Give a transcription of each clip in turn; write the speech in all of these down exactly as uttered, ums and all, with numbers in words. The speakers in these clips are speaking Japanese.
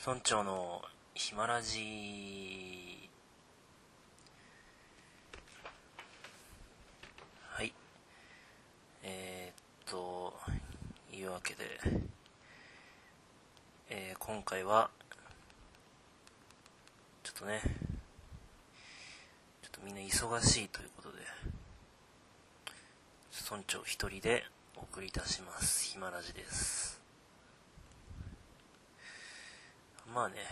村長のひまラジ。はい。えー、っと、いうわけで、えー、今回は、ちょっとね、ちょっとみんな忙しいということで、村長一人でお送りいたします。ひまラジです。まあね、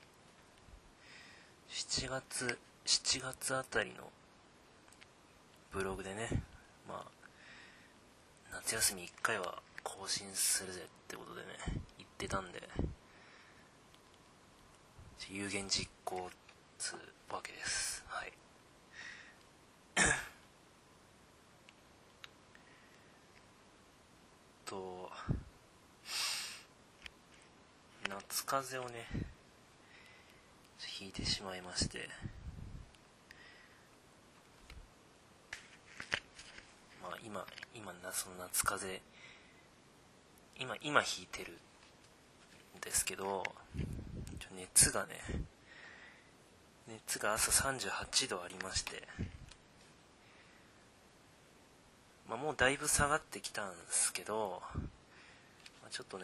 しちがつ、しちがつあたりのブログでね、まあ、夏休みいっかいは更新するぜってことでね、言ってたんで、有言実行つうわけです。はい。と、夏風邪をね、ひいてしまいまして、まあ今、今、その夏風邪、今、今ひいてるんですけど、熱がね、熱が朝さんじゅうはちどありまして、まあもうだいぶ下がってきたんですけど、まあ、ちょっとね、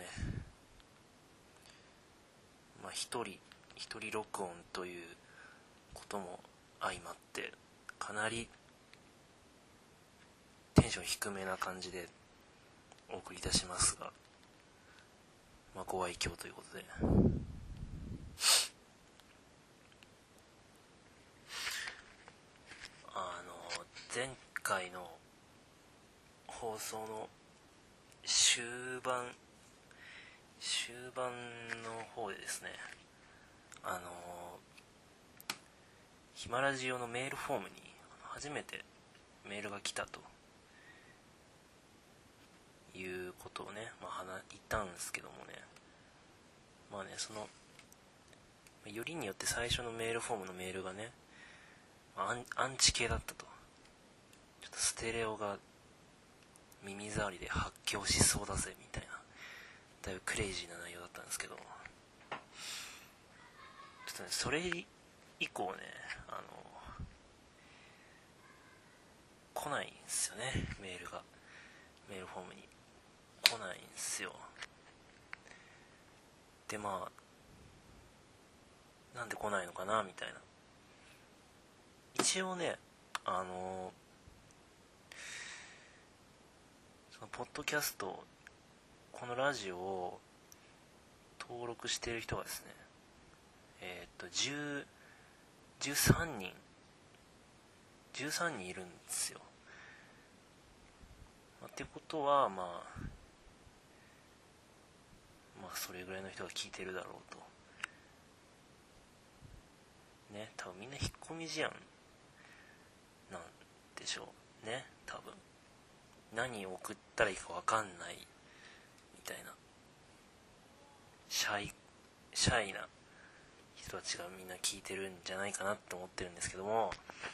まあ一人、一人録音ということも相まって、かなりテンション低めな感じでお送りいたしますが、まあご愛嬌ということで。あの、前回の放送の終盤、終盤の方でですね、あの、ヒマラジオのメールフォームに初めてメールが来たということをね、まあ、言ったんですけどもね、まあね、その、よりによって最初のメールフォームのメールがね、アン、アンチ系だったと。ちょっとステレオが耳障りで発狂しそうだぜみたいな、だいぶクレイジーな内容だったんですけど、ちょっとね、それ以降ね、あの、来ないんですよね、メールが。メールフォームに来ないんですよ。で、まあ、なんで来ないのかなみたいな。一応ね、あのそのポッドキャスト、このラジオを登録している人がですね、えー、っと10、じゅうさんにんじゅうさんにんいるんですよ。まあ、ってことはまあまあそれぐらいの人が聞いてるだろうとね。多分みんな引っ込み思案なんでしょうね。多分何を送ったらいいか分かんないみたいな、シャイシャイな人たちがみんな聞いてるんじゃないかなって思ってるんですけども、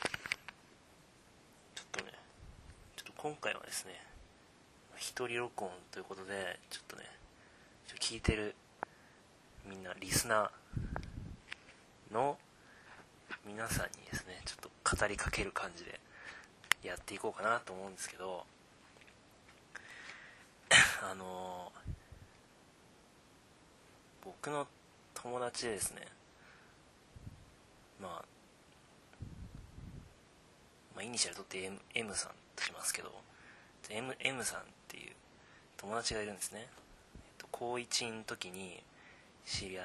ちょっとねちょっと今回はですね、一人録音ということで、ちょっとねちょっと聞いてるみんなリスナーの皆さんにですね、ちょっと語りかける感じでやっていこうかなと思うんですけど、あのー、僕の友達でですね、まあ、まあ、イニシャル取って M, M さんとしますけど、M, M さんっていう友達がいるんですね。えっと、高いちの時に知り合って、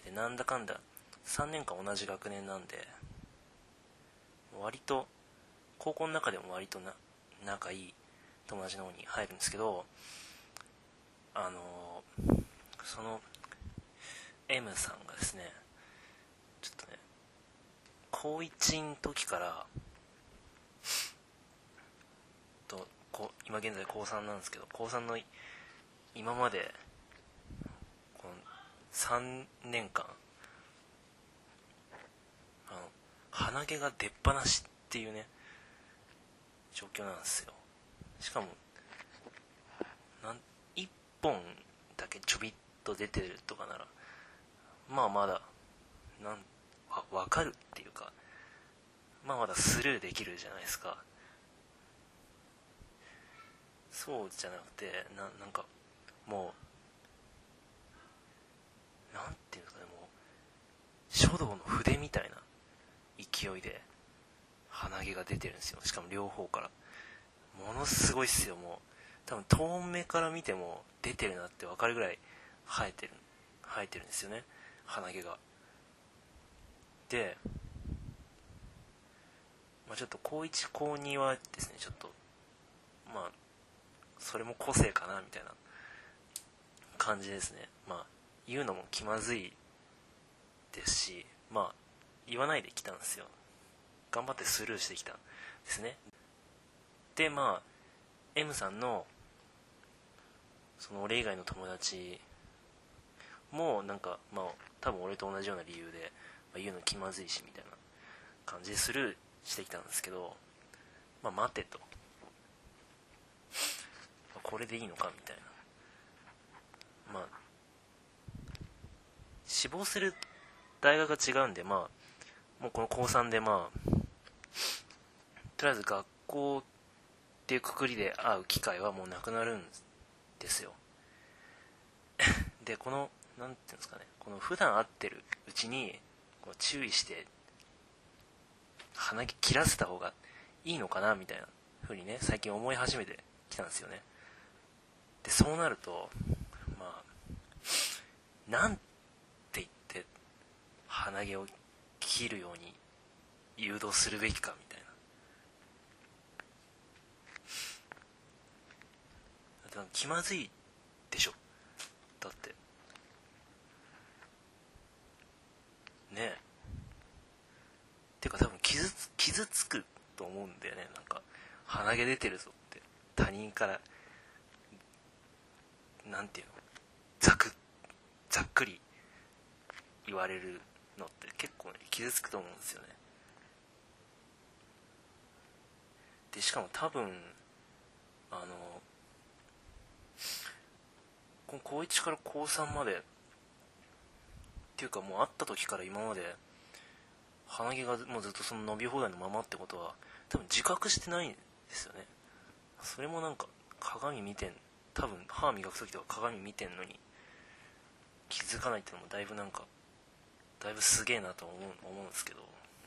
で、なんだかんださんねんかん同じ学年なんで、割と高校の中でも割とな仲いい友達の方に入るんですけど、あのー、その M さんがですね、ちょっとね、高いちの時からとこ今現在高さんなんですけど、高さんの今までこのさんねんかん、あの鼻毛が出っ放しっていうね状況なんですよ。しかもなんいっぽんだけちょびっと出てるとかならまあまだなんわ分かるっていうか、まあまだスルーできるじゃないですか。そうじゃなくて、ななんかもうなんていうんですかね、もう書道の筆みたいな勢いで鼻毛が出てるんですよ。しかも両方から。ものすごいっすよ。もう多分遠目から見ても出てるなって分かるぐらい生えてる生えてるんですよね、鼻毛が。で、まあ、ちょっと高いち高にはですね、ちょっとまあそれも個性かなみたいな感じですね。まあ言うのも気まずいですし、まあ言わないで来たんですよ。頑張ってスルーしてきたんですね。で、まあ M さんのその俺以外の友達もなんかまあ多分俺と同じような理由で、まあ、言うの気まずいしみたいな感じでスルーしてきたんですけど、まあ待てと、これでいいのかみたいな。まあ志望する大学が違うんで、まあもうこの高さんでまあとりあえず学校っていうくくりで会う機会はもうなくなるんですよ。で、このなんていうんですかね、この普段会ってるうちにこう注意して鼻毛切らせた方がいいのかなみたいな風にね、最近思い始めてきたんですよね。で、そうなるとまあなんて言って鼻毛を切るように誘導するべきかみたいな。だって気まずいでしょ、だってねえ。てか多分傷つ傷つくと思うんだよね。なんか鼻毛出てるぞって他人からなんていうの、ざくざっくり言われるのって結構ね傷つくと思うんですよね。でしかも多分あのこの高いちから高さんまでっていうか、もう会った時から今まで鼻毛がもうずっとその伸び放題のままってことは多分自覚してないんですよね。それもなんか鏡見てん、多分歯磨く時とか鏡見てんのに気づかないっていうのもだいぶなんかだいぶすげえなと思う思うんですけど、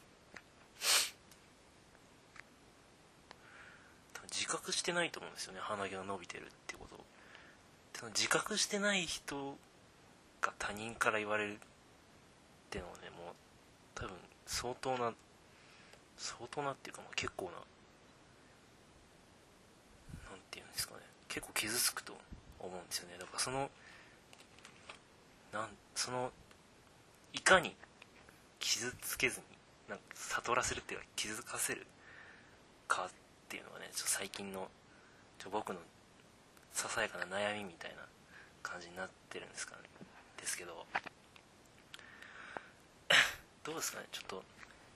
多分自覚してないと思うんですよね、鼻毛が伸びてるってことを。その自覚してない人が他人から言われるっていうのはね、もう多分相当な相当なっていうか、まあ結構な、なんていうんですかね、結構傷つくと思うんですよね。だからそのなんそのいかに傷つけずになんか悟らせるっていうか気づかせるかっていうのがね、ちょっと最近のちょ僕のささやかな悩みみたいな感じになってるんですかね。ですけどどうですかね、ちょっと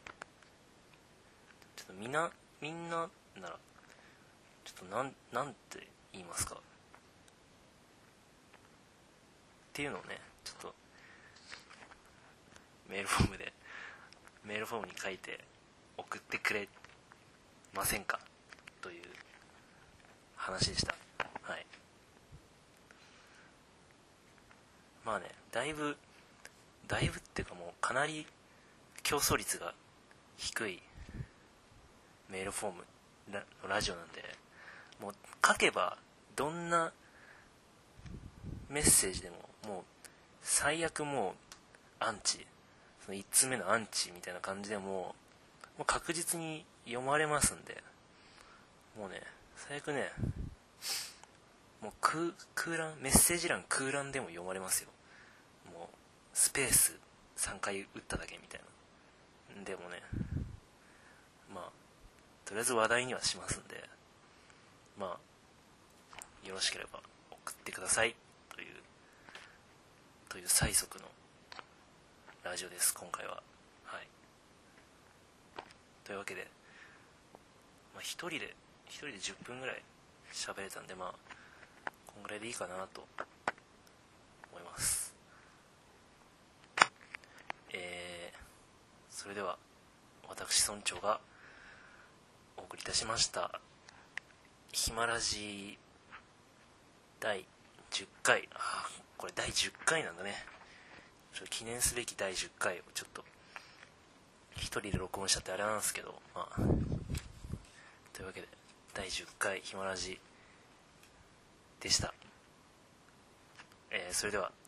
ちょっとみんなみんなならちょっとなんなんて言いますかっていうのをね、ちょっとメールフォームでメールフォームに書いて送ってくれませんかという話でした。はい。まあね、だいぶだいぶっていうかもうかなり競争率が低いメールフォームララジオなんで、もう書けばどんなメッセージでももう最悪もうアンチ、そのいっつめのアンチみたいな感じでももう確実に読まれますんで、もうね最悪ね、もう空空欄メッセージ欄空欄でも読まれますよ。もうスペースさんかい打っただけみたいな。でもね、まあとりあえず話題にはしますんで、まあよろしければ送ってくださいというという最速のラジオです今回は。はい。というわけで、まあ、一人で一人でじゅっぷんぐらい喋れたんで、まあこんぐらいでいいかなと思います。 それでは私村長がお送りいたしましたひまラジだいじゅっかい、あこれだいじゅっかいなんだね。ちょっと記念すべきだいじゅっかいをちょっと一人で録音しちゃってあれなんですけど、まあというわけでだいじゅっかいひまラジでした。えー、それでは